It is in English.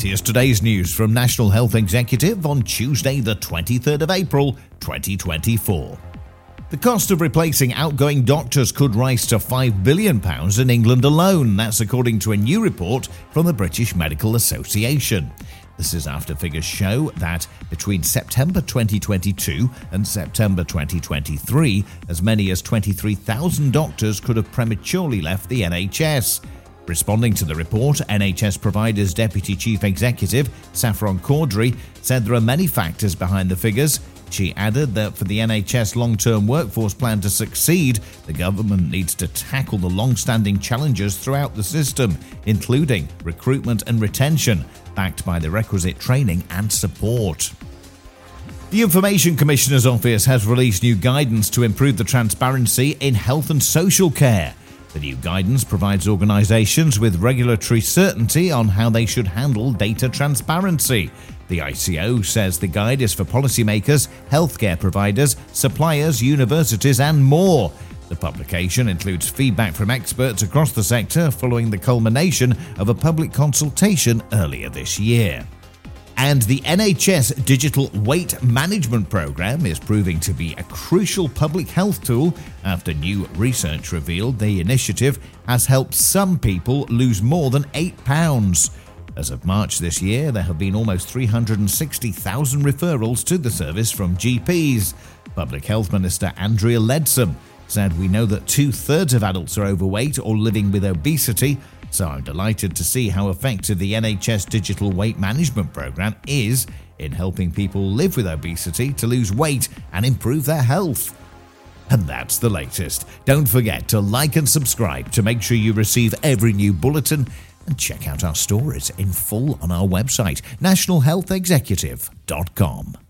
here's today's news from National Health Executive on Tuesday, the 23rd of April, 2024. The cost of replacing outgoing doctors could rise to £5 billion in England alone. That's according to a new report from the British Medical Association. This is after figures show that between September 2022 and September 2023, as many as 23,000 doctors could have prematurely left the NHS. Responding to the report, NHS Providers Deputy Chief Executive Saffron Caudry said there are many factors behind the figures. She added that for the NHS long-term workforce plan to succeed, the government needs to tackle the long-standing challenges throughout the system, including recruitment and retention, backed by the requisite training and support. The Information Commissioner's Office has released new guidance to improve the transparency in health and social care. The new guidance provides organisations with regulatory certainty on how they should handle data transparency. The ICO says the guide is for policymakers, healthcare providers, suppliers, universities and more. The publication includes feedback from experts across the sector following the culmination of a public consultation earlier this year. And the NHS Digital Weight Management Programme is proving to be a crucial public health tool after new research revealed the initiative has helped some people lose more than £8. As of March this year, there have been almost 360,000 referrals to the service from GPs. Public Health Minister Andrea Leadsom said, "We know that 2/3 of adults are overweight or living with obesity, so I'm delighted to see how effective the NHS Digital Weight Management Programme is in helping people live with obesity to lose weight and improve their health." And that's the latest. Don't forget to like and subscribe to make sure you receive every new bulletin, and check out our stories in full on our website, nationalhealthexecutive.com.